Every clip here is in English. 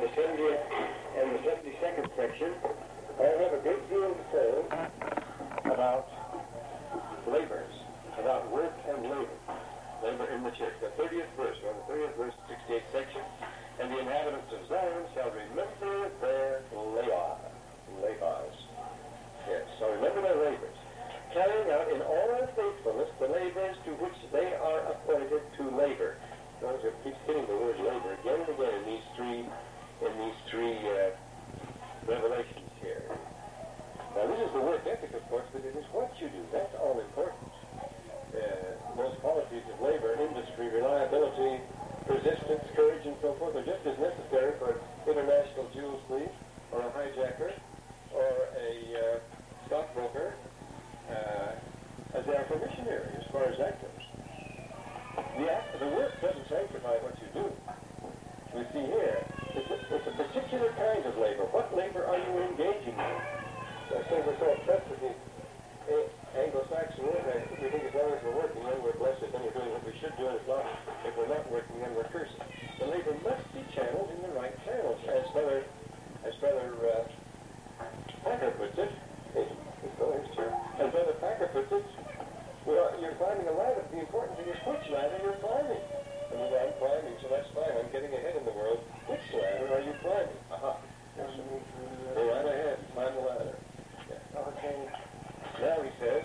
the 70th and the 72nd section all have a great deal to say about labors, about work and labor. Labor in the church. The 30th verse, or the 30th verse, 68th section. And the inhabitants of Zion shall remember their labors. Yes, so remember their labors. Carrying out in all faithfulness the labors to which they are appointed to labor. Notice it keeps hitting the word labor again and again in these three revelations here. Now this is the work ethic, of course, but it is what you do. That's all important. Those qualities of labor, industry, reliability, persistence, courage, and so forth are just as necessary for an international jewel thief, or a hijacker, or a stockbroker, as they are for missionary, as far as that goes. The work doesn't sanctify what you do. We see here, it's a particular kind of labor. What labor are you engaging in? So I say we're so obsessed with the Anglo-Saxon world, we think as long as we're working, then we're blessed, then we're doing what we should do, and if we're not working, then we're cursed. The labor must be channeled in the right channels, as Brother Packer puts it. As Brother Packer puts it, you're climbing a ladder. The important thing is which ladder you're climbing. I mean, I'm climbing, so that's fine. I'm getting ahead in the world. Which ladder are you climbing? Aha. Go right ahead. Climb the ladder. Yeah. Okay. Now he says,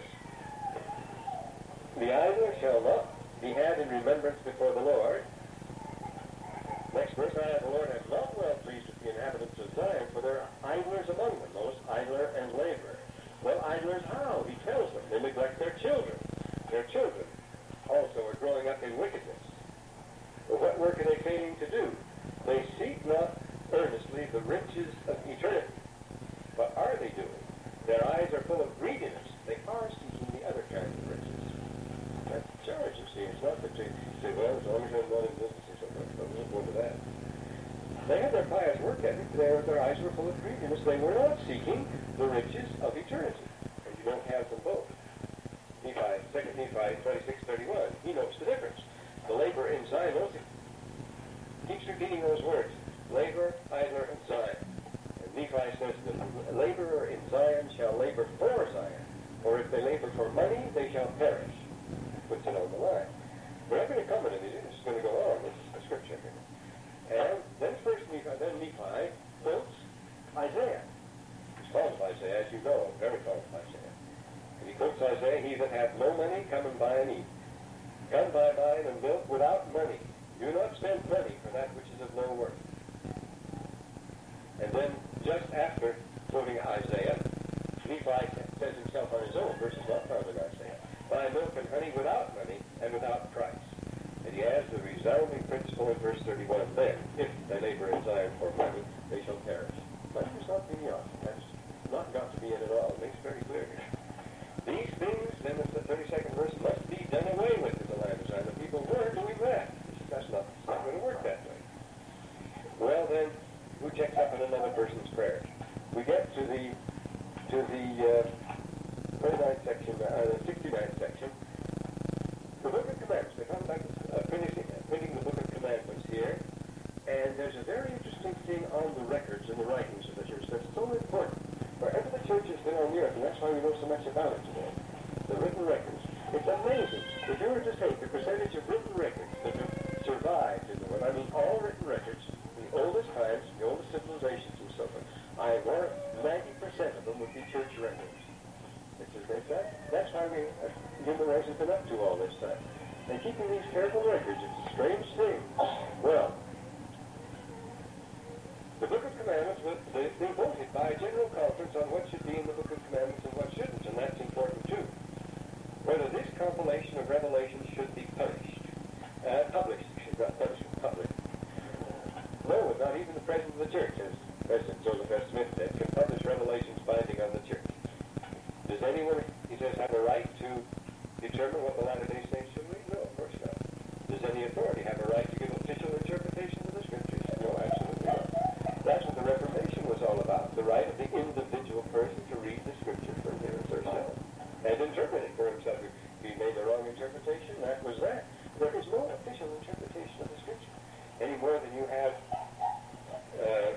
the idler shall not be had in remembrance before the Lord. Next verse, the Lord has not well pleased with the inhabitants of Zion, for there are idlers among them, those idler and laborer. Well, idlers how? He tells them. They neglect their children. Their children also are growing up in wickedness. Well, what work are they failing to do? They seek not earnestly the riches of eternity. What are they doing? Their eyes are full of greediness. They are seeking the other kind of riches. That's the charge, you see. It's not that you say, well, as long as I'm not in business or something, I won't go to that. They had their pious work ethic. Their eyes were full of greediness. They were not seeking the riches of eternity. And you don't have them both. 2 Nephi 26:31. He notes the difference. The laborer in Zion, keeps repeating those words. Labor, idler, and Zion. And Nephi says the laborer in Zion shall labor for Zion. Or if they labor for money, they shall perish. Puts it on the line. We're not going to comment on these. This is going to go on. This is the scripture here. And then Nephi quotes Isaiah. He's fond of Isaiah, as you know, very fond of Isaiah. And he quotes Isaiah, he that hath no money, come and buy and eat. Come buy wine and milk without money. Do not spend money for that which is of no worth. And then, just after quoting Isaiah, Nephi says himself on his own, verses not found in Isaiah, buy milk and honey without money and without price. And he adds the resounding principle in verse 31, then, if they labor in Zion for money, they shall perish. Money is not beyond. That's not got to be in at all. It makes very clear here. These things, then the 32nd verse, must be done away with in the land of Zion. The people were doing that. That's not going to work that way. Well then, who checks up on another person's prayer? We get to the 29th section, the 69th section. The Book of Commandments. They talk about printing the Book of Commandments here. And there's a very interesting thing on the records and the writings of the church that's so important. Wherever the church has been on the earth, and that's why we know so much about it today, the written records. It's amazing. If you were to take the percentage of written records that have survived in the world, I mean all written records, the oldest times, the oldest civilizations and so forth, I warrant 90% of them would be church records. That's how human race has been up to all this time. And keeping these careful records, it's a strange thing. Well, the Book of Commandments, they voted by a general conference on what should be in the Book of Commandments and what shouldn't, and that's important too. Whether this compilation of revelations should be published. No, not even the President of the Church, as President Joseph F. Smith said, can publish revelations binding on the Church. Does anyone, he says, have a right to determine what the Latter-day Saints should read? No, of course not. Does any authority have a right to give official interpretation of the Scriptures? No, absolutely not. That's what the Reformation was all about, the right of the individual person to read the Scripture for himself and interpret it for himself. If he made the wrong interpretation, that was that. There is no official interpretation of the Scripture any more than you have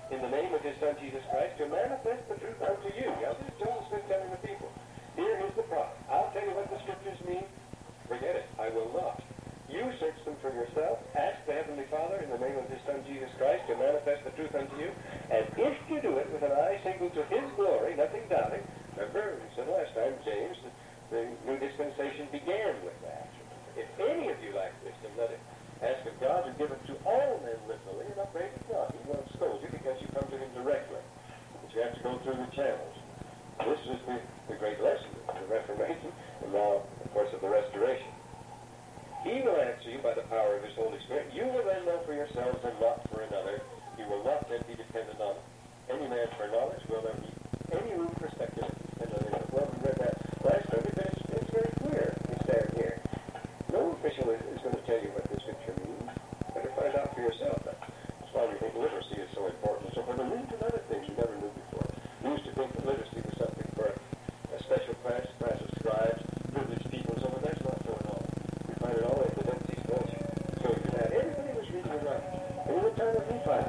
in the name of his Son Jesus Christ to manifest the truth unto you. Now this is Joseph Smith telling the people. Here is the prophet. I'll tell you what the scriptures mean. Forget it. I will not. You search them for yourself. Ask the Heavenly Father in the name of his Son Jesus Christ to manifest the truth unto you. And if you do it with an eye single to his glory, nothing doubting. Remember, we said last time, James, the new dispensation began with that. If any of you lack wisdom, let it ask of God, who giveth to all men liberally, and upbraideth not. He won't scold you because you come to him directly. But you have to go through the channels. This is the great lesson of the Reformation, and now, of course, of the Restoration. He will answer you by the power of his Holy Spirit. You will then know for yourselves and not for another. You will not then be dependent on any man for knowledge. Will there be any room for speculation? Well, we read that last time, but it's very clear. We stand here. No official is going to tell you what the scripture means. Better find out for yourself. That's why we think literacy is so important. So for the needs and other things you never knew before. We used to think that literacy was something for a special class of scribes, privileged people, so but that's not so at all. We find it all in the Dead Sea Scrolls. So you had everybody was reading and writing. And in the time of Lehi,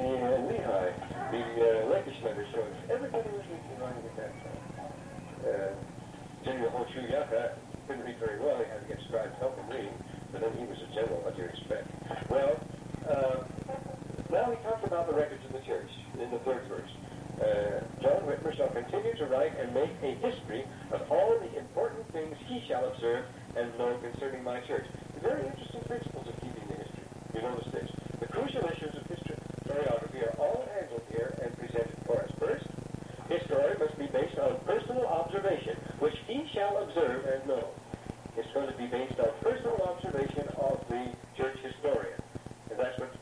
the legislator showed everybody was reading and writing at that time. General Ho Chu Yaka couldn't read very well. He had to get scribes help him read, but then he was a general. What do you expect? Well, now he talks about the records of the church in the third verse. John Whitmer shall continue to write and make a history of all the important things he shall observe and know concerning my church. Very interesting principles of keeping the history. You notice this. The crucial issues of historiography are all handled here and presented for us. First, his story must be based on personal observation, which he shall observe and know. It's going to be based on personal observation of the church historian. And that's what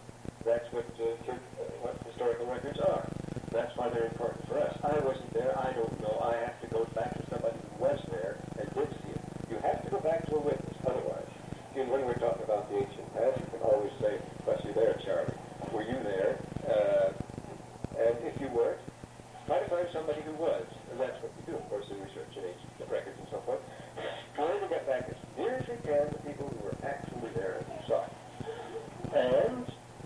historical records are. That's why they're important for us. I wasn't there. I don't know. I have to go back to somebody who was there and did see it. You have to go back to a witness. Otherwise, when we're talking about the ancient past, you can always say, was you there, Charlie? Were you there? And if you weren't, try to find somebody who was. And that's what we do, of course, in research and ancient records and so forth. Trying to get back as near as we can to people who were actually there and who saw it. And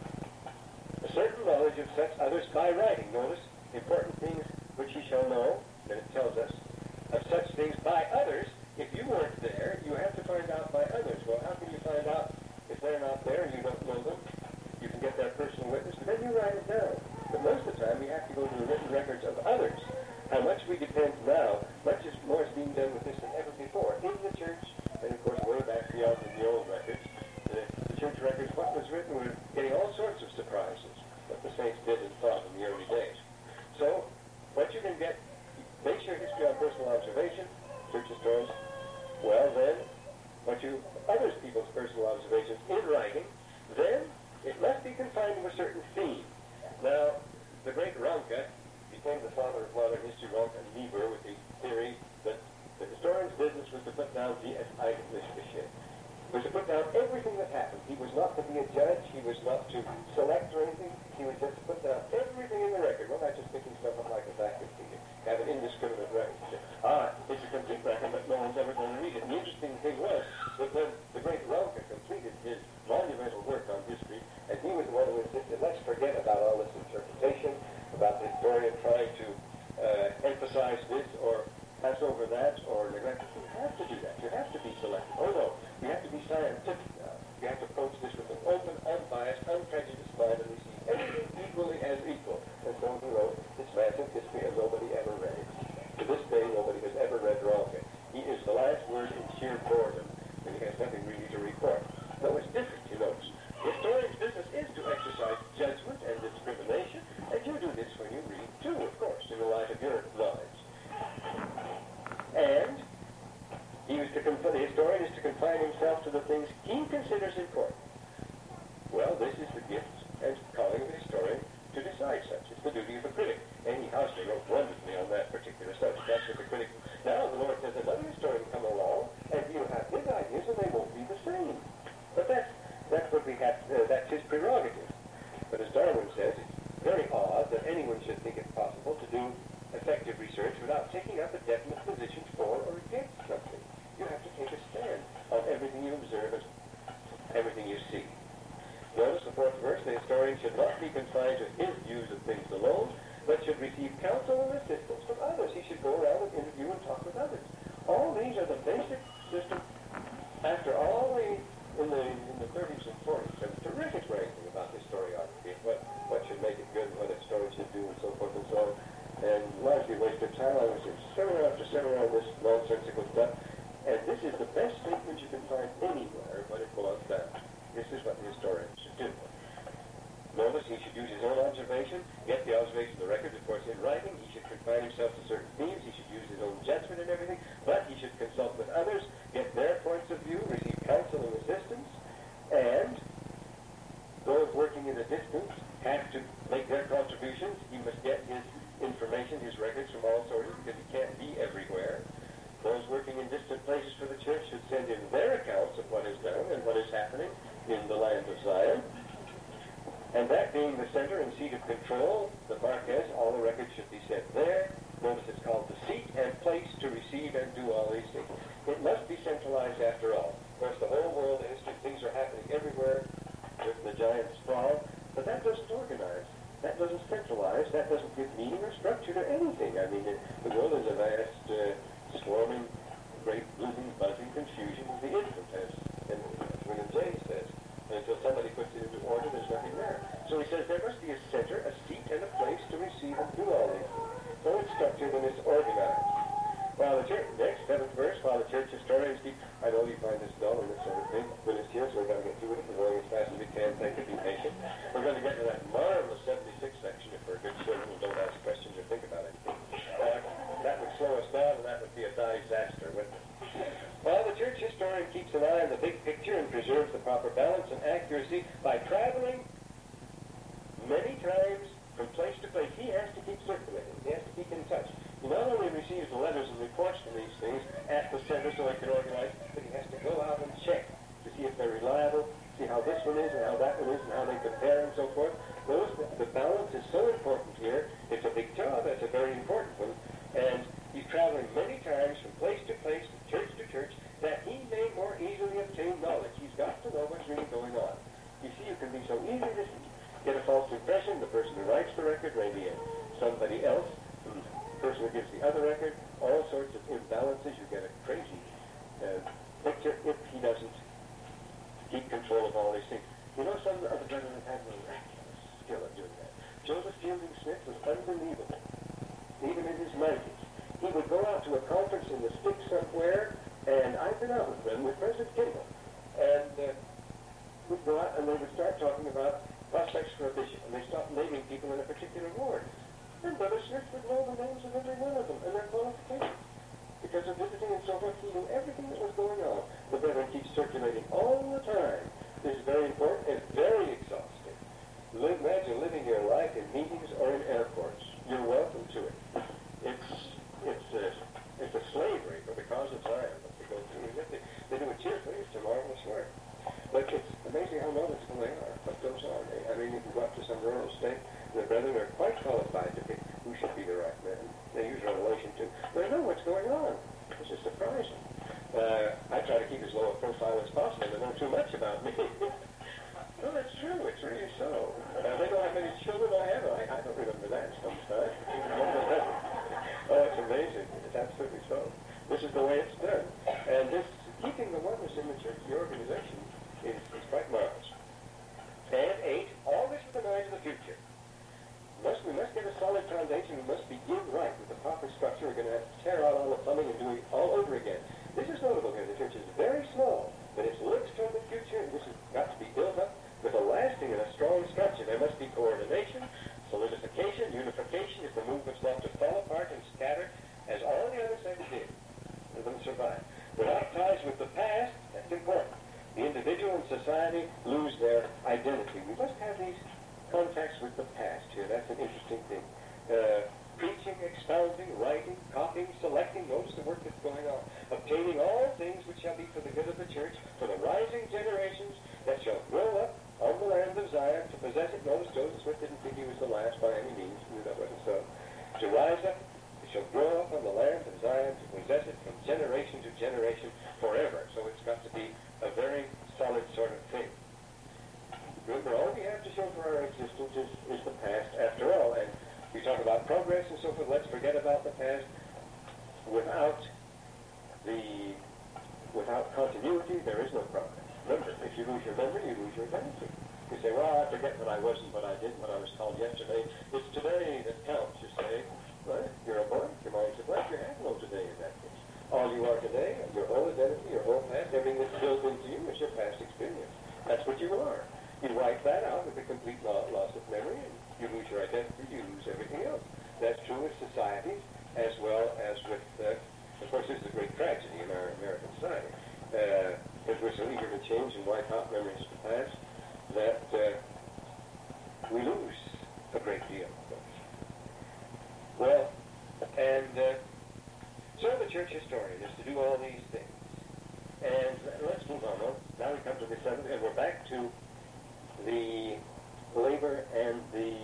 a certain knowledge of such others by writing. Notice, important things which he shall know, then it tells us, of such things by others. If you weren't there, you have to find out by others. Well, how can you find out if they're not there and you don't know them? You can get that personal witness, but then you write it down. But most of the time, we have to go to the written records of others. How much we depend now, much more is being done with this than ever before. In the church, and of course, way back beyond in the old records, the church records, what was written, we're getting all sorts of surprises, what the saints did and thought in the early days. So, what you can get, base your history on personal observation, church historians. Well, then, other people's personal observations in writing, then it must be confined to a certain theme. Now, the great Ranke became the father of modern history, Ranke and Niebuhr, with the theory that the historian's business was to put down die Eigentliche. Was to put down everything that happened. He was not to be a judge. He was not to select or anything. He was just to put down everything in the record. Well, not just picking stuff up like a vacuum cleaner. Have an indiscriminate record. It's a complete record, but no one's ever going to read it. And the interesting thing was that when the great Ranke completed his monumental work on history, and he was the one who insisted, let's forget about all this interpretation, about the historian trying to emphasize this or pass over that or neglect it. You have to do that. You have to be selective. Oh, no. You have to be scientific now. You have to approach this with an open, unbiased, unprejudiced mind and receive everything equally as equal. And so he wrote this massive history and nobody ever read it. To this day, nobody has ever read Ranke. He is the last word in sheer boredom, and he has nothing really to report. No, it's different, you notice. The historian's business is to exercise judgment and discrimination, and you do this when you read too, of course, in the light of your knowledge. And the historian is to confine himself to the things he considers important. Well, this is the gift and calling of the historian to decide such. It's the duty of a critic. Annie Housley wrote wonderfully on that particular subject. That's what the critic. Now the Lord says another historian come along, and he'll have his ideas, and they won't be the same. But that's what we have. That's his prerogative. But as Darwin says, it's very odd that anyone should think it possible to do effective research without taking up a definite position for or against something. You have to take a stand on everything you observe and everything you see. Notice the the 4th verse, the historian should not be confined to his views of things alone, but should receive counsel and assistance from others. He should go around and interview and talk with others. All these are the basic system. After all in the 30s and 40s, there was terrific writing about historiography, what should make it good, and what historians should do, and so forth and so on. And largely wasted time. I was seminar after seminar on this nonsensical stuff. And this is the best statement you can find anywhere when it boils down. This is what the historian should do. Notice he should use his own observation, get the observation of the record, of course, in writing. He should confine himself to certain themes. He should use his own judgment and everything. But he should consult with others, get their points of view, receive counsel and assistance. And those working in the distance have to make their contributions. He must get his information, his records from all sources, because he can't be everywhere. Those working in distant places for the church should send in their accounts of what is done and what is happening in the land of Zion. And that being the center and seat of control, the Marquez, all the records should be sent there. Notice it's called the seat and place to receive and do all these things. It must be centralized after all. Of course, the whole world, the history, things are happening everywhere with the giant's fall, but that doesn't organize. That doesn't centralize. That doesn't give meaning or structure to anything. I mean, the world is a vast, swarming, great blooming, buzzing confusion of the infant, as William James says. And until somebody puts it into order, there's nothing there. So he says there must be a center, a seat, and a place to receive and do all these things. So it's structured and it's organized. While the church, next, 7th verse, while the church historians keep, I know you find this dull and this sort of thing, but it's here, so we're going to get through it. We're going as fast as we can. Thank you, be patient. We're going to get to that marvelous 76 section if we're good children and don't ask questions or think about anything. That would slow us down, and that would be a disaster, wouldn't it? While the church historian keeps an eye on the big picture and preserves the proper balance and accuracy by traveling many times from place to place, he has to keep circulating. He has to keep in touch. He not only receives the letters and reports from these things at the center so he can organize, but he has to go out and check to see if they're reliable, see how this one is and how that one is and how they compare and so forth. Notice that the balance is so important here. It's a big job. That's a very important one. And he's traveling many times from place to place, from church, that he may more easily obtain knowledge. He's got to know what's really going on. You see, you can be so easy to get a false impression. The person who writes the record may be somebody else. The person who gives the other record. All sorts of imbalances. You get a crazy picture if he doesn't keep control of all these things. You know, some of the brethren have had miraculous skill at doing that. Joseph Fielding Smith was unbelievable. Even in his 90s. He would go out to a conference in the sticks somewhere, and I've been out with them, with President Kimball. And we'd go out and they would start talking about prospects for a bishop, and they stopped naming people in a particular ward. And Brother Smith would know the names of every one of them and their qualifications. Because of visiting and so forth, he knew everything that was going on. The brethren keeps circulating all the time. This is very important and very exhausting. Imagine living your life in meetings or in airports. You're welcome to it. It's a slavery for the cause of Zion that they go through. They do it cheerfully. It's a marvelous work. But it's amazing how knowledgeable they are, what goes on. I mean, you can go up to some rural state, and the brethren are quite qualified to pick who should be the right man. They use relation to. They know what's going on. It's just surprising. I try to keep as low a profile as possible. They know too much about me. No, that's true. It's really so. They know how many children I have. I don't remember that sometimes. Oh, it's amazing. It's absolutely so. This is the way it's done. And this keeping the oneness in the church, the organization, is quite marvelous. And 8, all this with an eye to the future. We must get a solid foundation. We must begin right with the proper structure. We're going to have to tear out all the plumbing and do it all over again. This is notable here. The church is very small, but it looks toward the future, and this has got to be built up with a lasting and a strong structure. There must be coordination, solidification, unification, if the movement's not to fall apart and scatter, as all the other sects did. Let them survive. Without ties with the past, that's important. The individual and society lose their identity. We must have these contacts with the past here. That's an interesting thing. Preaching, expounding, writing, copying, selecting, notice the work that's going on. Obtaining all things which shall be for the good of the church, for the rising generations that shall grow up on the land of Zion to possess it. Notice Joseph Smith didn't think he was the last by any means. He knew that wasn't so. To rise up, it shall grow up on the land of Zion to possess it from generation to generation forever. So it's got to be a very solid sort of thing. Remember, all we have without progress and so forth. Let's forget about the past. Without continuity, there is no progress. Remember, if you lose your memory, you lose your identity. You say, well, I forget what I wasn't, what I did, what I was called yesterday. It's today that counts, you say. Well, you're a blank. Your mind's a blank. You have no today in that case. All you are today, your whole identity, your whole past, everything that's built into you is your past experience. That's what you are. You wipe that out with a complete loss of memory, and you lose your identity, you lose everything else. That's true with societies as well as with, of course, this is a great tragedy in our American society. Because we're so eager to change and wipe out memories of the past that we lose a great deal, of course. Well, and so the church historian is to do all these things. And let's move on. Well, now we come to the seventh, and we're back to the labor and the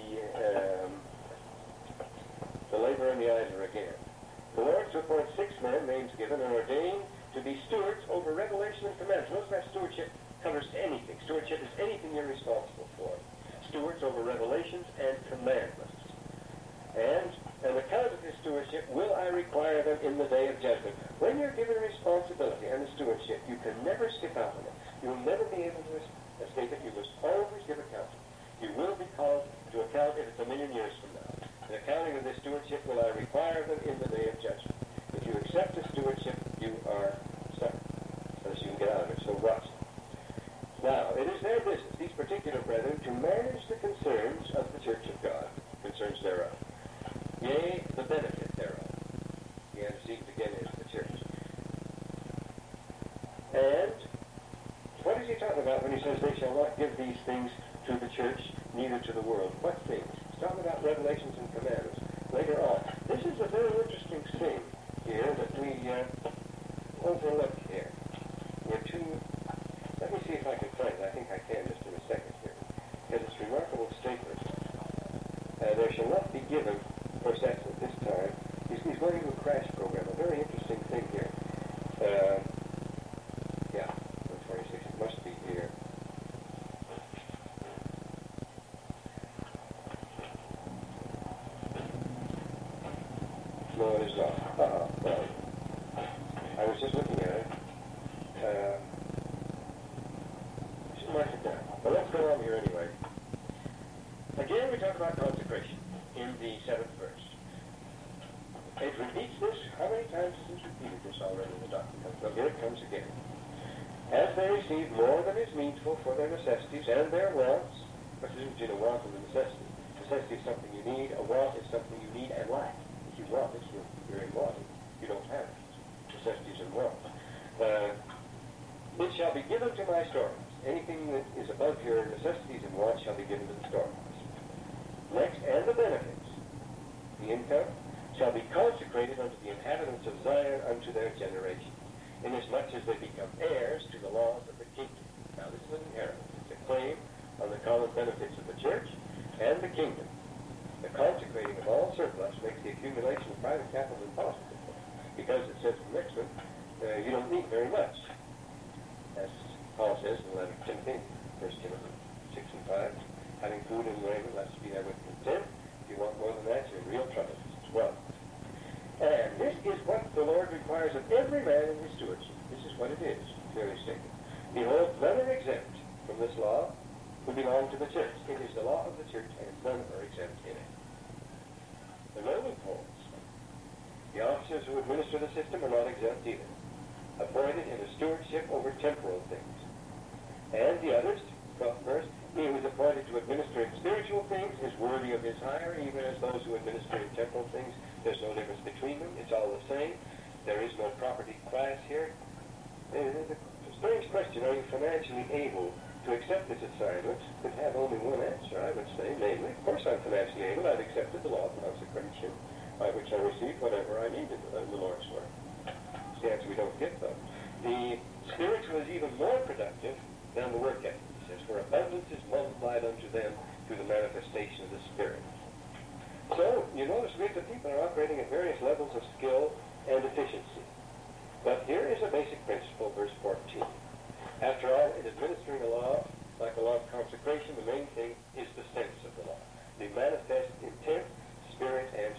labor and the idler again. The Lord to appoint 6 men, names given, and ordained to be stewards over revelation and commandments. Notice that stewardship covers anything. Stewardship is anything you're responsible for. Stewards over revelations and commandments. And an account of his stewardship will I require them in the day of judgment. When you're given a responsibility and a stewardship, you can never skip out on it. You'll never be able to escape it. You must always give account. You will be called to account if it's 1,000,000 years from now. An accounting of this stewardship will I require them in the day of judgment. If you accept the stewardship, you are stuck, unless you can get out of it. So watch. Now, it is their business, these particular brethren, to manage the concerns of the church of God, concerns thereof. Yea, the benefit thereof. The antecedent again is the church. And what is he talking about when he says they shall not give these things to the church, neither to the world? What things? He's talking about revelations and commandments later on. This is a very interesting thing here that we overlook here. Let me see if I can find it. I think I can just in a second here. Because it's a remarkable statement. There shall not be given, of course that's at this time, he's going to a crash program, a very interesting thing here. Yeah, 126, it must be here. No, it is not. Well, I was just looking at it. Should mark it down. But let's go on here anyway. Again, we talk about consecration in the 7th verse. It repeats this. How many times has it repeated this already in the document? Well, here it comes again. As they receive more than is needful for their necessities and their wants, what is between a want and a necessity? Necessity is something you need. A want is something you need and lack. If you want it, you're in wanting. You don't have it. Necessities and wants. It shall be given to my storerooms. Anything that is above your necessities and wants shall be given to the storerooms. Next, and the benefits, the income, shall be consecrated unto the inhabitants of Zion unto their generation, inasmuch as they become heirs to the laws of the kingdom. Now, this is an inheritance. It's a claim on the common benefits of the church and the kingdom. The consecrating of all surplus makes the accumulation of private capital impossible, because it says in the next one, you don't need very much. As Paul says in the letter to Timothy, 1 Timothy 6 and 5, having food and raiment, let's be there with content. If you want more than that, you're in real trouble as well. And this is what the Lord requires of every man in his stewardship. This is what it is, clearly stated. Behold, none are exempt from this law who belong to the church. It is the law of the church, and none are exempt in it. There are no loopholes. The officers who administer the system are not exempt either. Appointed in a stewardship over temporal things. And the others, 12th verse, he who is appointed to administer in spiritual things is worthy of his hire, even as those who administer in temporal things. There's no difference between them. It's all the same. There is no property class here. It's a strange question. Are you financially able to accept this assignment? Could have only one answer, I would say, namely, of course I'm financially able. I've accepted the law of consecration, by which I received whatever I needed in the Lord's work. It's the answer we don't get, though. The spiritual is even more productive than the work ethic. He says, for abundance is multiplied unto them through the manifestation of the Spirit. So, you notice groups of people are operating at various levels of skill and efficiency. But here is a basic principle, verse 14. After all, in administering a law, like the law of consecration, the main thing is the sense of the law. The manifest intent, spirit, and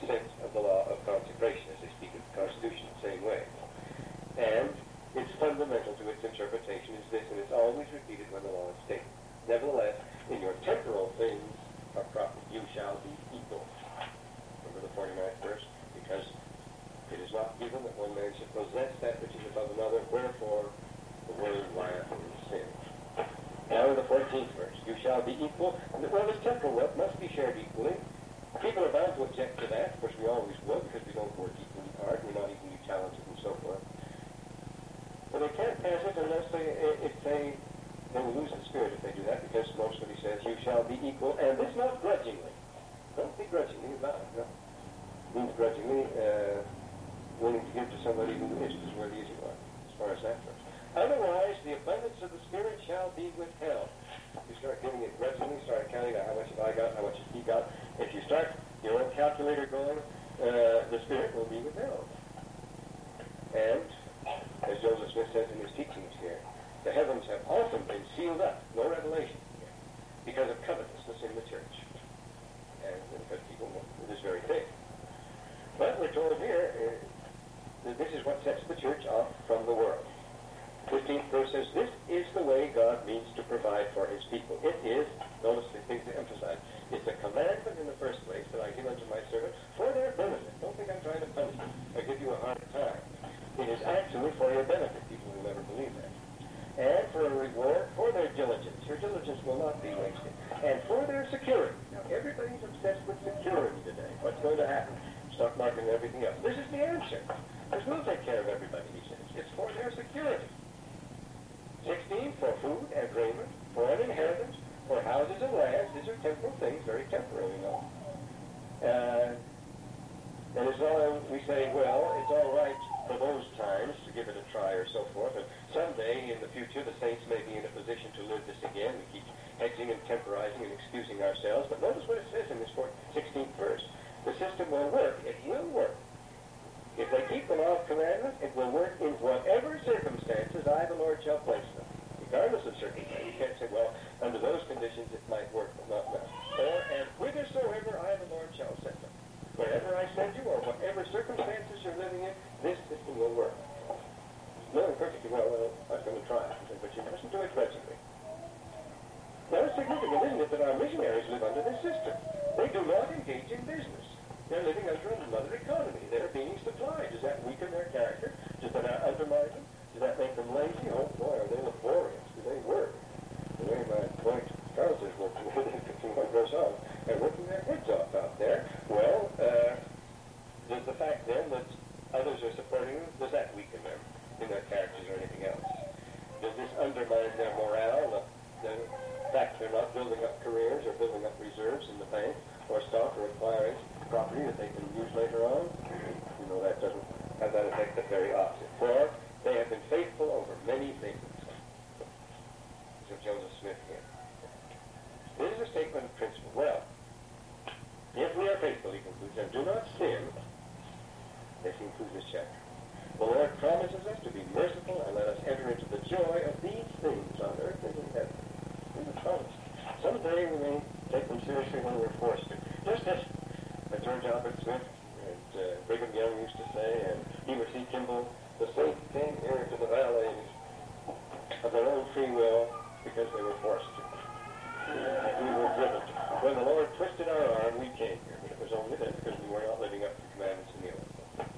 one man should possess that which is above another, wherefore the word lieth in sin. Now in the 14th verse, you shall be equal. Well, this temporal wealth must be shared equally. People are bound to object to that. Of course, we always will, because we don't work equally hard, we're not equally talented, and so forth. But they can't pass it unless they will lose the spirit if they do that, because most of it says, you shall be equal, and this not grudgingly. Don't be grudgingly about it, no. It means grudgingly, willing to give to somebody who is as worthy as you are, as far as that goes. Otherwise, the abundance of the Spirit shall be withheld. You start giving it grudgingly, start counting out how much have I got, how much has he got. If you start your own calculator going, the Spirit will be withheld. And, as Joseph Smith says in his teachings here, the heavens have often been sealed up, no revelation here, because of covetousness in the church. And because people want this very thing. But we're told here that this is what sets the church off from the world. 15th verse says, this is the way God means to provide for his people. It is, notice the things to emphasize, it's a commandment in the first place that I give unto my servant for their benefit. Don't think I'm trying to punish you or give you a hard time. It is actually for your benefit. People will never believe that. And for a reward for their diligence. Your diligence will not be wasted. And for their security. Now, everybody's obsessed with security today. What's going to happen? Stock market and everything else. This is the answer. This will take care of everybody, he says. It's for their security. 16, for food and raiment, for an inheritance, for houses and lands. These are temporal things, very temporary, you know. And it's all, we say, well, it's all right for those times to give it a try or so forth. And someday in the future, the saints may be in a position to live this again. We keep hedging and temporizing and excusing ourselves. But notice what it says in this 16th verse. The system will work. It will work. If they keep the law of commandments, it will work in whatever circumstances I, the Lord, shall place them. Regardless of circumstances. You can't say, well, under those conditions it might work, but not now. Or, and whithersoever I, the Lord, shall send them. Wherever I send you, or whatever circumstances you're living in, this system will work. Knowing perfectly well, I'm going to try it. But you mustn't do it grudgingly. Now, it's significant, isn't it, that our missionaries live under this system. They do not engage in business. They're living under another economy. They're being supplied. Does that weaken their character? Does that undermine them? Does that make them lazy? Oh, boy, are they laborious? Do they work? The way my point Charles is working with it, from what goes on, and working their heads off out there. Well, does the fact then that others are supporting them, does that weaken them in their characters or anything else? Does this undermine their morale? The fact they're not building up careers or building up reserves in the bank or stock or acquiring property that they can use later on? You know, that doesn't have that effect, the very opposite. For they have been faithful over many things. This is Joseph Smith here. This is a statement of principle. Well, if we are faithful, he concludes, and do not sin, this includes this chapter. The Lord promises us to be merciful and let us enter into the joy of these things on earth and in heaven. This is a promise. Someday we may take them seriously when we're forced to. Just as George Albert Smith and Brigham Young used to say, and Heber C. Kimball, the saints came here to the valleys of their own free will because they were forced to. And we were driven to. When the Lord twisted our arm, we came here, but it was only then because we were not living up to the commandments in the oath.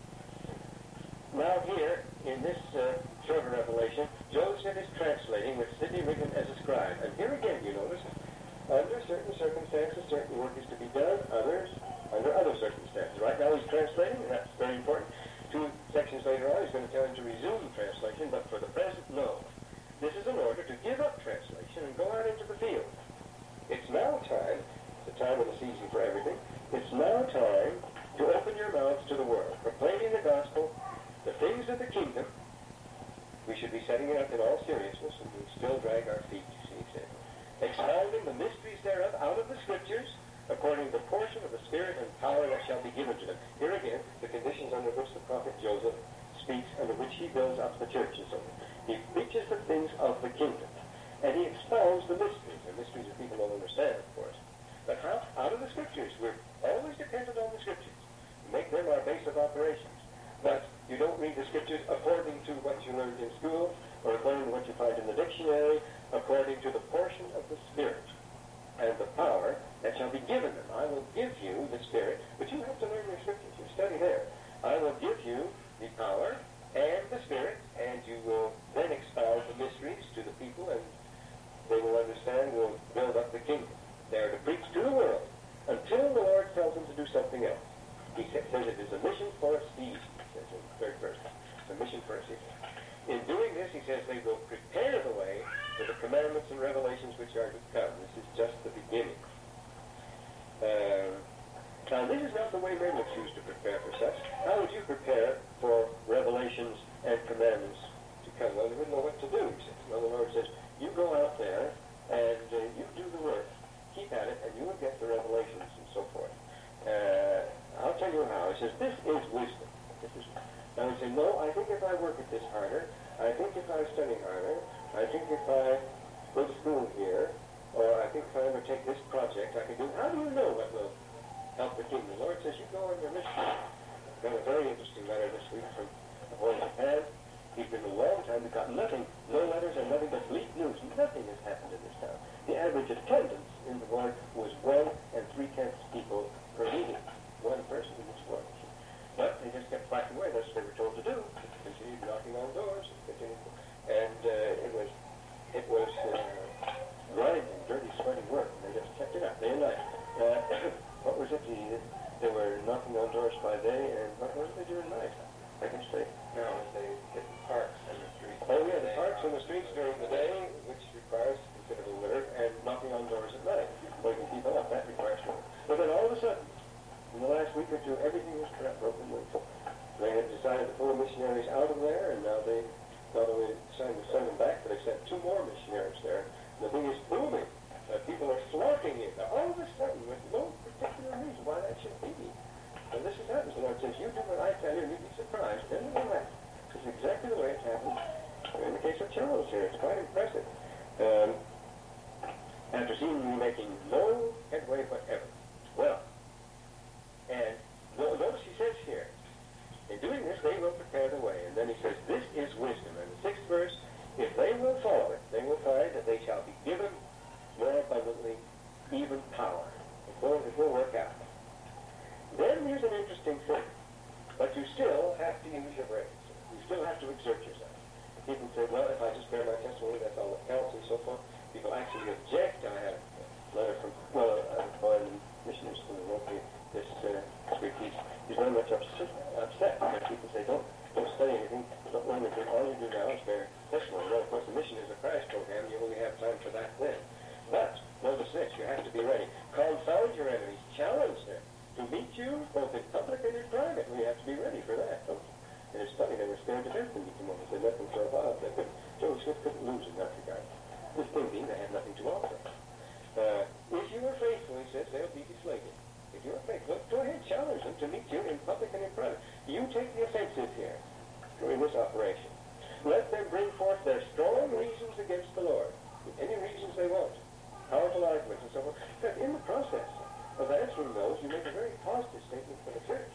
Now here, in this shorter revelation, Joseph is translating with Sidney Rigdon as a scribe. And here again, you notice, under certain circumstances, certain work is to be done, others under other circumstances. Right now he's translating, and that's very important. 2 sections later on, he's going to tell him to resume translation, but for the present, no. This is an order to give up translation and go out into the field. It's now time, the time of the season for everything, it's now time to open your mouths to the world, proclaiming the gospel, the things of the kingdom. We should be setting it up in all seriousness, and we still drag our feet, you see, he said. Expounding the mysteries thereof out of the Scriptures, according to the portion of the Spirit and power that shall be given to them. Here again, the conditions under which the prophet Joseph speaks, under which he builds up the churches. He preaches the things of the kingdom, and he expounds the mysteries. The mysteries that people don't understand, of course. But how? Out of the Scriptures. We're always dependent on the Scriptures. We make them our base of operations. But you don't read the Scriptures according to what you learned in school, or according to what you find in the dictionary, according to the portion of the Spirit and the power that shall be given them. I will give you the Spirit, but you have to learn your Scriptures. You study there. I will give you the power and the Spirit, and you will then expound the mysteries to the people, and they will understand, will build up the kingdom. They are to preach to the world until the Lord tells them to do something else. He says it is a mission for a season, he says in the third verse. It's a mission for a season. In doing this, he says they will prepare the way for the commandments and revelations which are to come. This is just the beginning. Now, this is not the way men would choose to prepare for such. How would you prepare for revelations and commandments to come? Well, they wouldn't know what to do, he says. Well, the Lord says, you go out there and you do the work. Keep at it, and you will get the revelations and so forth. I'll tell you how. He says, this is wisdom. Now, we say, no, I think if I work at this harder, I think if I study harder, I think if I go to school here, or I think if I undertake this project, I can do. How do you know what will help the kingdom? The Lord says, you go on your mission. I've got a very interesting letter this week from a boy in Japan. He's been a long time. We've got nothing, no letters and nothing but bleak news. Nothing has happened in this town. The average attendance in the ward was 1 3/10 people per meeting. One person in each ward. But they just kept fighting away. That's what they were told to do. Continued knocking on doors. And it was grinding, dirty, sweaty work. They just kept it up day and night. What was it? They were knocking on doors by day, and what was it they do at night? I can say. No, they hit the parks and the streets. Oh, yeah, the parks and the streets during the day, which requires considerable work, and knocking on doors at night. Well, you can keep it up. That requires work. But then all of a sudden, in the last week or two, everything was broken loose. They had decided to pull missionaries out of there, and now they not only decided to send them back, but they sent 2 more missionaries there. The thing is booming. People are flocking in. Now, all of a sudden, with no particular reason why that should be. And this is happens. The Lord says, you do what I tell you, and you'd be surprised. Then you that. This is exactly the way it happened in the case of Charles here. It's quite impressive. After seeing me making no headway whatever. Well, and notice he says here, in doing this, they will prepare the way. And then he says, this is wisdom. And the 6th verse, if they will follow it, they will find that they shall be given more abundantly, even power. It will work out. Then here's an interesting thing. But you still have to use your brains. You still have to exert yourself. People say, well, if I just bear my testimony, that's all that counts and so forth. People actually object. I had a letter from, a boy in missionary school who wrote me this week. He's very much upset because people say, don't study anything, don't learn anything. All you do now is bear testimony. Well, of course, the mission is a Christ program. You only have time for that then. But notice this, you have to be ready. Confound your enemies. Challenge them to meet you both in public and in private. We have to be ready for that, don't you? And it's funny, they were scared to death to meet them when they left them for a while. Joseph Smith couldn't lose in that regard. This thing being, they had nothing to offer. If you are faithful, he says, they'll be deflated. If you are faithful, go ahead, challenge them to meet you in public and in private. You take the offensive here during this operation. Let them bring forth their strong reasons against the Lord. Any reasons they want. Powerful arguments and so forth. In fact, in the process of answering those, you make a very positive statement for the church.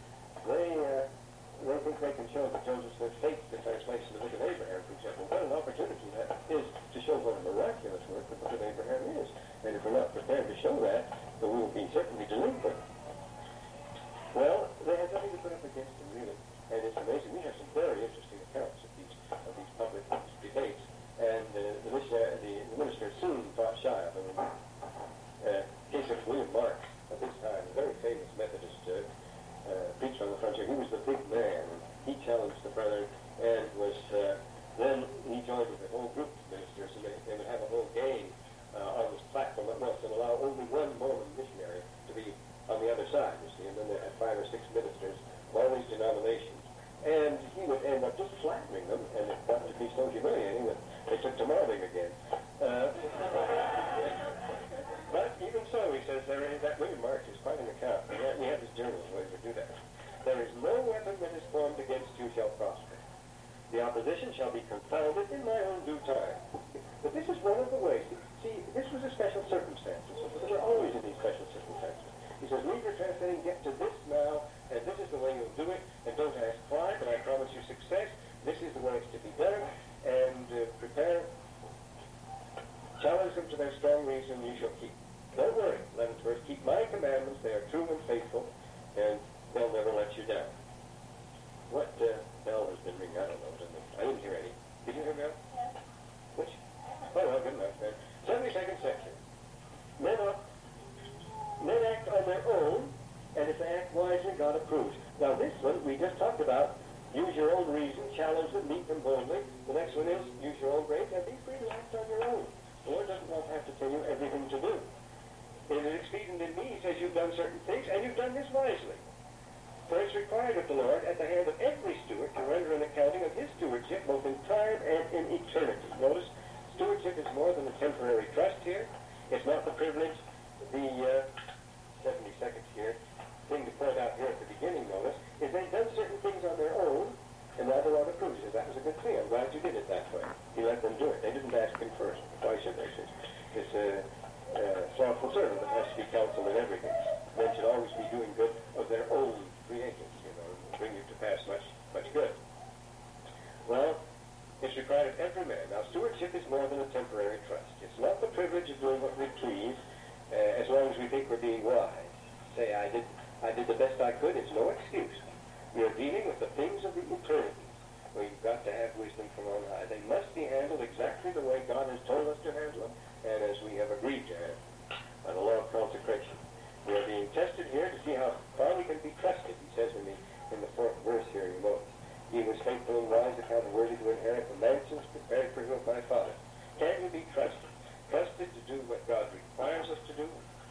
They think they can show that Joseph Smith faked the translation of the Book of Abraham, for example. What an opportunity that is to show what a miraculous work the Book of Abraham is. And if we're not prepared to show that, then we will be certainly delinquent. Well, they had nothing to put up against them, really. And it's amazing. We have some very interesting accounts of these public debates. And the minister soon fought shy of them. Case of William Mark, at this time, a very famous Methodist preacher on the frontier. He was the big man. And he challenged the brethren and was then he joined with a whole group of ministers, and they would have a whole gang on this platform at once and allow only one Mormon missionary to be on the other side, you see. And then they had 5 or 6 ministers of all these denominations. And he would end up just flattening them, and it got to be so humiliating that they took to mobbing again. But even so, he says, that William Mark is quite an account. We have his journals where he would do that. There is no weapon that is formed against you shall prosper. The opposition shall be confounded in my own due time. But this is one of the ways. See, this was a special circumstance. We're always in these special circumstances. He says, leave your translating, get to this now, and this is the way you'll do it, and don't ask why, but I promise you success. This is the way it's to be done, and prepare. Challenge them to their strong reason you shall keep. Don't worry, 11th verse, keep my commandments, they are true and faithful, and they'll never let you down. What Did you hear me out? Which? Oh, well, good enough then. 72nd section. Men act on their own, and if they act wisely, God approves. Now this one, we just talked about, use your own reason, challenge them, meet them boldly. The next one is, use your own grace, and be free to act on your own. The Lord doesn't have to tell you everything to do. It is expedient in me, he says, you've done certain things, and you've done this wisely. For it's required of the Lord, at the hand of every steward, to render an accounting of his stewardship, both in time and in eternity. Notice, stewardship is more than a temporary trust here. It's not the privilege, the 72nd here, thing to point out here at the beginning, notice, is they've done certain things on their own, and now the Lord approves it. That was a good thing. I'm glad you did it that way. He let them do it. They didn't ask him first. Why should they? It's a slothful servant that has to be counseled in everything. Men should always be doing good of their own creations, bring you to pass much good. Well, it's required of every man. Now, stewardship is more than a temporary trust. It's not the privilege of doing what we please, as long as we think we're being wise. Say, I did the best I could. It's no excuse. We are dealing with the things of the eternity. We've got to have wisdom from on high. They must be handled exactly the way God has told us to handle them, and as we have agreed to have by the law of consecration. We are being tested here to see how far we can be trusted. He says in the 4th verse here, you notice, he was faithful and wise, accounted worthy to inherit the mansions prepared for him of my Father. Can you be trusted? Trusted to do what God requires us to do,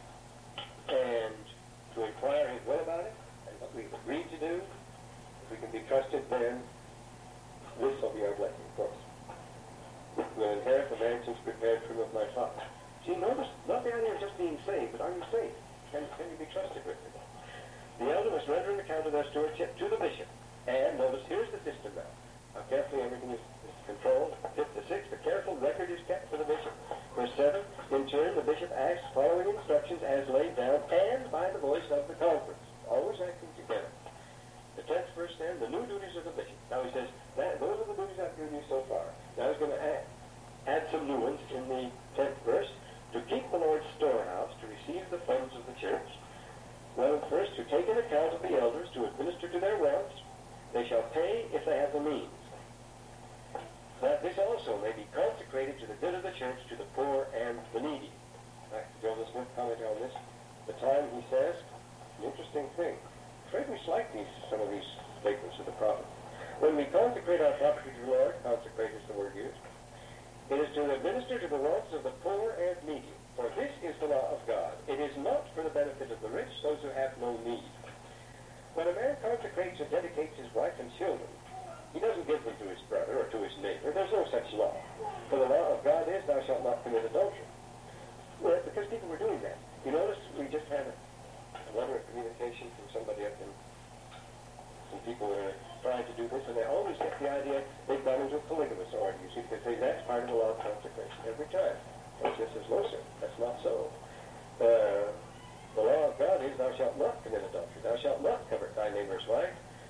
and to inquire his will about it, and what we've agreed to do. If we can be trusted, then this will be our blessing, of course. We'll inherit the mansions prepared for him of my Father. See, notice, not the idea of just being saved, but are you saved? Can you be trusted with it? The elder must render an account of their stewardship to the bishop. And notice, here's the system now. How carefully everything is controlled. 5th to 6th, a careful record is kept for the bishop. Verse 7, in turn, the bishop acts following instructions as laid down and by the voice of the conference. Always acting together. The 10th verse then, the new duties of the bishop. Now he says, those are the duties I've given you so far. Now he's going to add some new ones in the 10th verse. To keep the Lord's storehouse, to receive the funds of the church. Well, first, to take an account of the elders, to administer to their wealth. They shall pay if they have the means. That this also may be consecrated to the good of the church, to the poor and the needy. Back to Joseph Smith commenting on this. The time, he says, an interesting thing. I'm afraid we slight some of these statements of the prophet. When we consecrate our property to the Lord, consecrate is the word used, it is to administer to the wants of the poor and needy. For this is the law of God. It is not for the benefit of the rich, those who have no need. When a man consecrates or dedicates his wife and children, he doesn't give them to his brother or to his neighbor. There's no such law. For the law of God is, thou shalt not commit adultery. Well, because people were doing that. You notice we just had a letter of communication from somebody up in, some people were trying to do this, and they always get the idea they've gone into a polygamous order, you see, because they say that's part of the law of consecration every time. And it says, no, sir, that's not so. The law of God is, thou shalt not commit adultery. Thou shalt not covet thy neighbor's wife.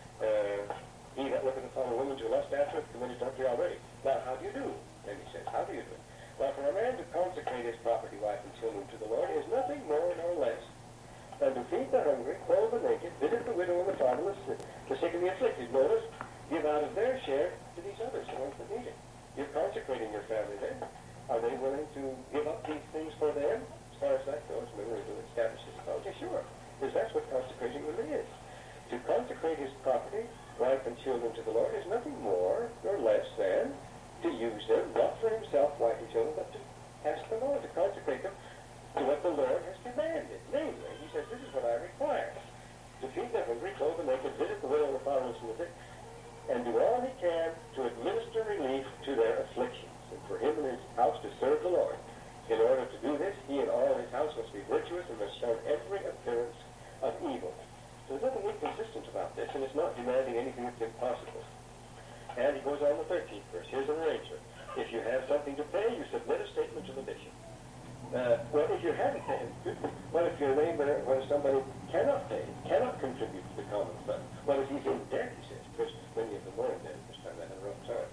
He that looketh upon a woman to lust after hath committed adultery already. Now, how do you do? And he says, how do you do it? Well, for a man to consecrate his property, wife, and children to the Lord is nothing more nor less than to feed the hungry, clothe the naked, visit the widow and the fatherless, the sick and the afflicted. Notice, give out of their share to these others, the ones that need it. You're consecrating your family then. Are they willing to give up these things for them? As far as that goes, maybe to establish this apology, sure. Because that's what consecration really is. To consecrate his property, wife and children to the Lord is nothing more nor less than to use them, not for himself, wife and children, but to ask the Lord to consecrate them to what the Lord has commanded. Namely, he says, this is what I require. To feed the hungry, clothe the naked, visit the widow and the fatherless and the sick, and do all he can to administer relief to their afflictions, and for him and his house to serve the Lord. In order to do this, he and all his house must be virtuous and must shun every appearance of evil. So there's nothing inconsistent about this, and it's not demanding anything that's impossible. And he goes on the 13th verse. Here's an arrangement. If you have something to pay, you submit a statement to the bishop. Well, if you haven't paid, what if your neighbor or somebody cannot pay, cannot contribute to the common fund? Well, if he's in debt, he says, because many of them were in debt this time, they had a rough time.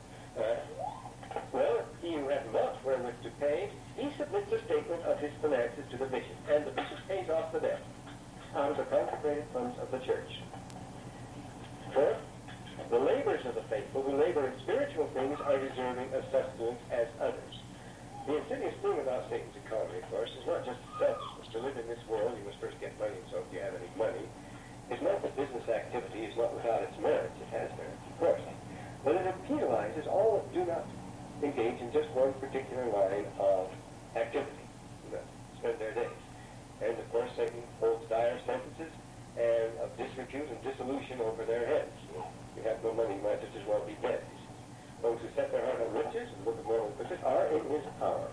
Well, he who hath not wherewith to pay, he submits a statement of his finances to the bishop, and the bishop pays off the debt out of the consecrated funds of the church. Fourth, the labors of the faithful who labor in spiritual things are deserving not without its merits. It has merits, of course. But it penalizes all that do not engage in just one particular line of activity, that spend their days. And of course, Satan holds dire sentences and of disrepute and dissolution over their heads. You have no money, you might just as well be dead. Those who set their heart on riches and look at worldly riches are in his power.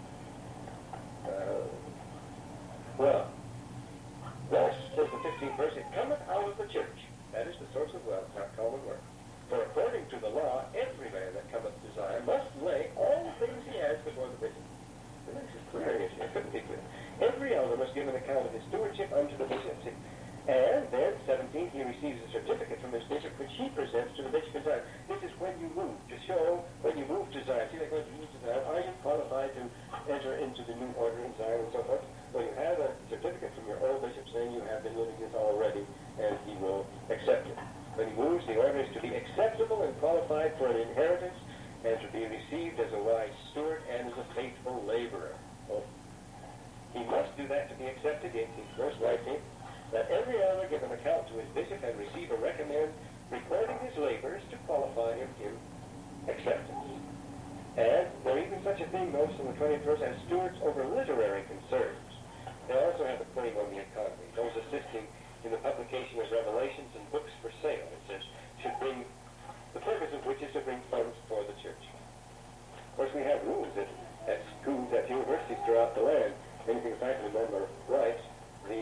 Well, thus, says the 15th verse, it cometh out of the church. That is the source of wealth, not common work. For according to the law, every man that cometh to Zion must lay all things he has before the bishop. And this is clear, couldn't be clear. Every elder must give an account of his stewardship unto the bishop. And then, 17, he receives a certificate from his bishop, which he presents to the bishop in Zion. This is when you move, to show when you move to Zion. See, like when you move to Zion, are you qualified to enter into the new order in Zion and so forth? Well, you have a certificate from your old bishop saying you have been living this already, and he will accept it. When he moves, the order is to be acceptable and qualified for an inheritance, and to be received as a wise steward and as a faithful laborer. Oh. He must do that to be accepted, 18th verse, 19th. That every elder give an account to his bishop and receive a recommend recording his labors to qualify him in acceptance. And there even such a thing, notice in the 20th verse, as stewards over literary concerns. They also have a claim on the economy. Those assisting in the publication of revelations and books for sale, it says, should bring, the purpose of which is to bring funds for the church. Of course, we have rules at schools, at universities throughout the land. Anything the faculty member writes, the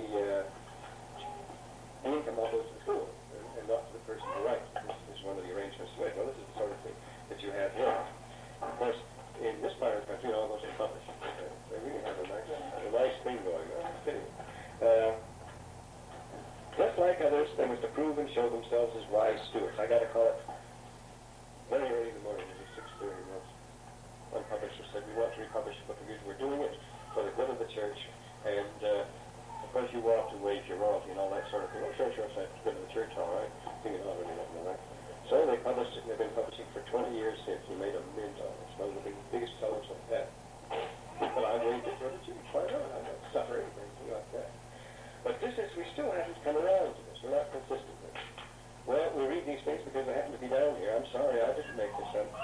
income all goes to the school and not to the person who writes. This is one of the arrangements to it. Well, this is the sort of thing that you have here. Of course, in this part of the country, all those are published. They really have a nice thing going on. Just like others, they must approve and show themselves as wise stewards. I got to call it very early in the morning. It was 6:30. One publisher said, we want to republish the book of Hebrews. We're doing it for the good of the church, and of course you want to waive your royalty and all that sort of thing. Oh, sure, it's good of the church, all right. Thinking already know that. So they published it, and they've been publishing for 20 years since. He made a mint on it. It's one of the biggest sellers of that. But I waived it for the church. Why not? I don't suffer anything like that. But this is, we still haven't come around to this. We're not consistent with it. Well, we read these things because they happen to be down here. I'm sorry, I didn't make this up.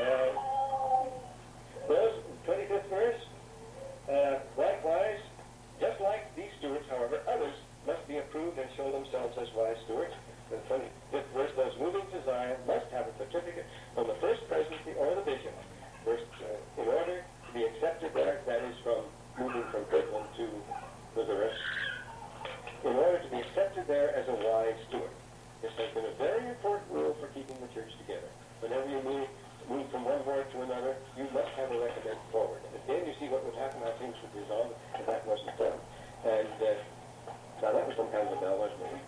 Well, 25th verse, likewise, just like these stewards, however, others must be approved and show themselves as wise stewards. The 25th verse, those moving to Zion must have a certificate from the first presidency or the bishop. First, in order to be accepted there, that is from moving from Kirtland to Missouri, in order to be accepted there as a wise steward. This has been a very important rule for keeping the church together. Whenever you move from one ward to another, you must have a recommend forward. And then you see what would happen, how things would resolve, and that wasn't done. And now that was some kind of a bell, wasn't it?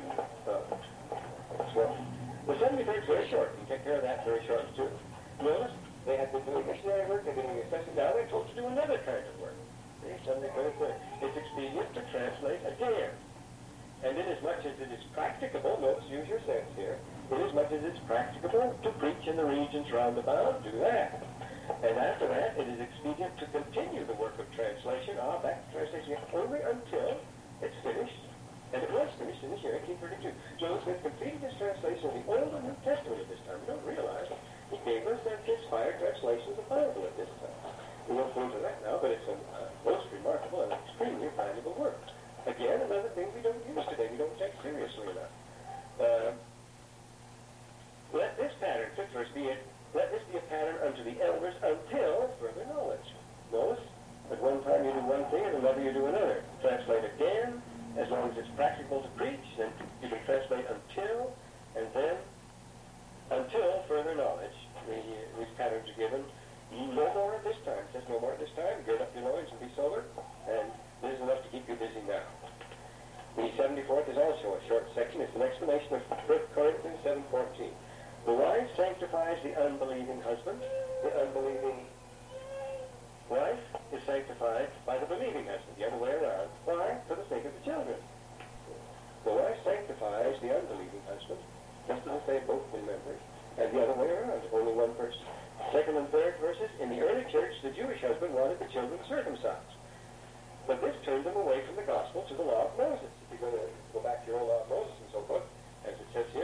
Well, the 73rd is very short. You take care of that very short too. Notice they had been doing missionary work, they've been doing assessment. Now they're told to do another kind of work. The 73rd, it's expedient to translate again. And inasmuch as it is practicable, notice, use your sense here, inasmuch as it's practicable to preach in the regions round about, do that. And after that, it is expedient to continue the work of translation, back to translation, only until it's finished. And it was finished in this year, 1832. So it's been completing this translation of the Old and New Testament at this time. We don't realize he gave us that inspired translation of the Bible at this time. We won't go into that now, but it's a most remarkable and extremely valuable work. Again, another thing we don't use today, we don't take seriously enough. Let this pattern, fifth verse, let this be a pattern unto the elders until further knowledge. Notice, at one time you do one thing, and another you do another. Translate again, as long as it's practical to preach, then you can translate until, and then until further knowledge. These patterns are given. No more at this time. It says no more at this time. Gird up your loins and be sober, and this is enough to keep you busy now. The 74th is also a short section. It's an explanation of 1 Corinthians 7:14. The wife sanctifies the unbelieving husband. The unbelieving wife is sanctified by the believing husband. The other way around. Why? For the sake of the children. The wife sanctifies the unbelieving husband, just as if they've both been members, and the other way around. Only one person. Second and third verses. In the early church, the Jewish husband wanted the children circumcised. But this turned them away from the gospel to the law of Moses. If you're going to go back to your own law of Moses and so forth, as it says here,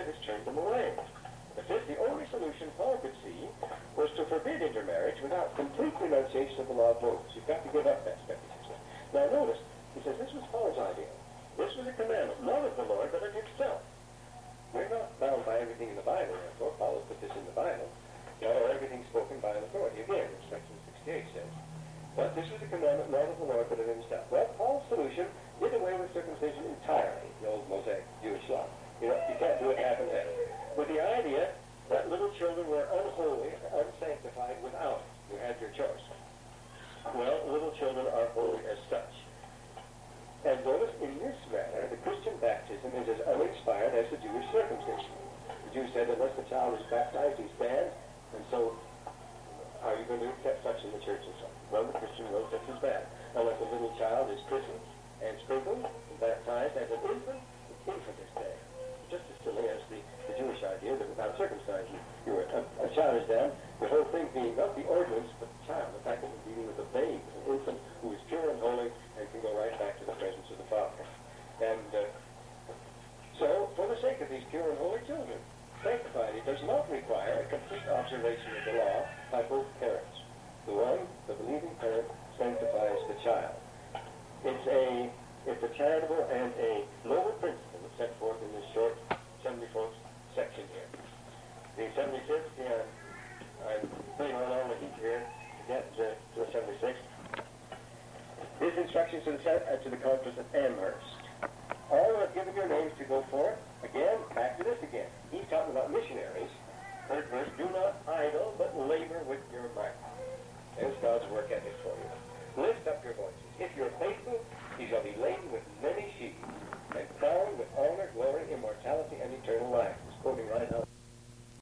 them away. The fifth, the only solution Paul could see was to forbid intermarriage without complete renunciation of the law of Moses. You've got to give up that speculation. Now notice, he says this was Paul's idea. This was a commandment, not of the Lord, but of himself. We're not bound by everything in the Bible, therefore. Paul has put this in the Bible. Everything spoken by an authority. Again, section 68 says. But this was a commandment not of the Lord, but of himself. Well, Paul's solution did away with circumcision entirely, the old Mosaic Jewish law. You can't do it half and half. With the idea that little children were unholy, unsanctified without it. You had your choice. Well, little children are holy as such. And notice, in this manner, the Christian baptism is as uninspired as the Jewish circumcision. The Jews said, unless the child is baptized, he stands, and so are you going to accept such in the church and so on? Well, the Christian knows this is bad. Unless a little child is christened and sprinkled and baptized as an infant, the infant is dead. Just as silly as the Jewish idea that without circumcision, a child is damned, the whole thing being not the ordinance, but the child. The fact that we're dealing with a babe, an infant who is pure and holy and can go right back to the presence of the Father. And so, for the sake of these pure and holy children, sanctified, it does not require a complete observation of the law by both parents. The one, the believing parent, sanctifies the child. It's a charitable and a noble principle that's set forth in this short 74th section here. The 76th, I'm putting on all the heat here to get to the 76th. His instructions to the conference at Amherst. All who have given your names to go forth, again, back to this again. He's talking about missionaries. Third verse, do not idle, but labor with your might. There's God's work ethic for you. Lift up your voices. If you're faithful, he shall be laden with many sheep, and crowned with honor, glory, immortality, and eternal life.